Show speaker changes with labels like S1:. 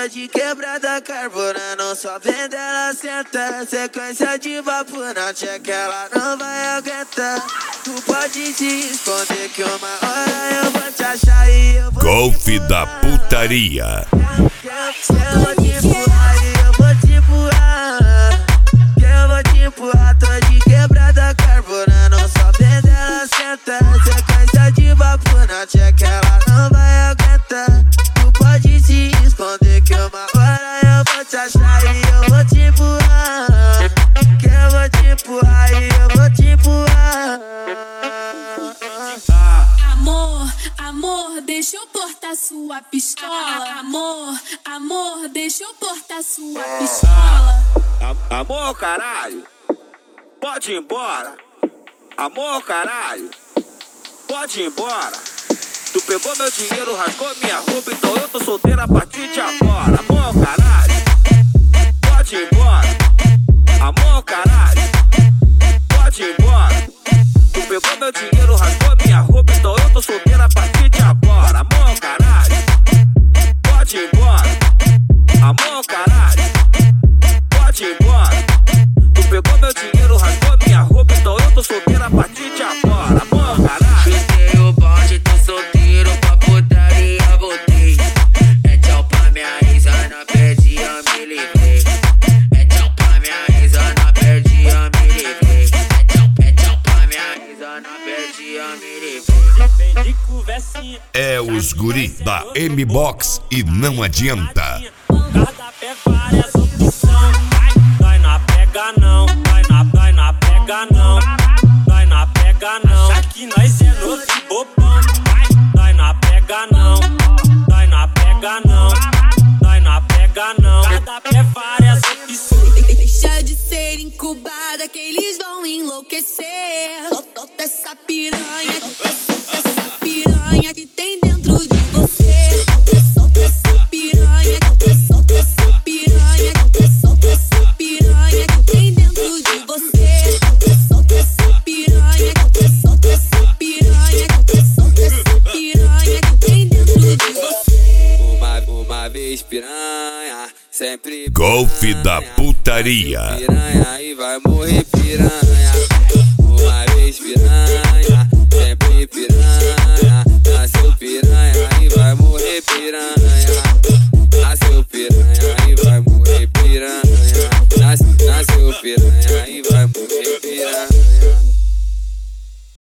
S1: tô de quebrada carburando, só vendo ela sentar. Sequência de vapor na tcheca, ela não vai aguentar. Tu pode se esconder que uma hora eu vou te achar e eu vou
S2: Golfe da putaria.
S1: Eu vou te empurrar e eu vou te empurrar. Eu vou te empurrar, tô de quebrada carburando, só vendo ela sentar. Sequência de vapor na tcheca, ela não vai aguentar. Tu pode se esconder que uma hora eu vou te achar e eu vou te empurrar. Que eu vou te empurrar e eu vou te empurrar.
S3: Amor, deixa eu portar sua pistola. Amor, deixa eu portar sua pistola.
S4: Amor, caralho, pode ir embora. Amor, caralho, pode ir embora. Tu pegou meu dinheiro, rasgou minha roupa, então eu tô solteira a partir de agora. Amor, caralho, pode ir embora. Amor, caralho, pode ir embora. Tu pegou meu dinheiro, rasgou minha roupa, então eu tô solteira a partir de agora. Amor, caralho, pode ir embora. Amor, caralho, pode ir embora. Tu pegou meu dinheiro, rasgou minha roupa, então eu tô solteira a partir de agora. Amor, caralho.
S5: Chutei o bonde, tô solteiro pra putaria, voltei. É tchau pra minha risana, perdi, eu me livrei. É tchau pra minha risana, perdi, eu me livrei. É tchau pra minha risana, perdi, eu me livrei.
S2: É os guri da M-Box e não adianta.
S6: Cada pé várias opções. Nós na pega não, nós na pega não. Nós na pega não. Acha que nós é novo e bobão. Nós na pega não, nós na pega não. Nós na pega não. Cada pé várias opções.
S3: Deixa de ser incubada que eles vão enlouquecer. Solta essa piranha, solta essa piranha que tem dentro de você. Solta essa piranha, solta essa piranha, solta essa piranha que tem dentro de você. Solta essa piranha, solta essa piranha, solta essa piranha que tem dentro de você.
S5: Uma vez piranha, sempre
S2: Golfe da putaria.
S5: piranha e vai morrer piranha.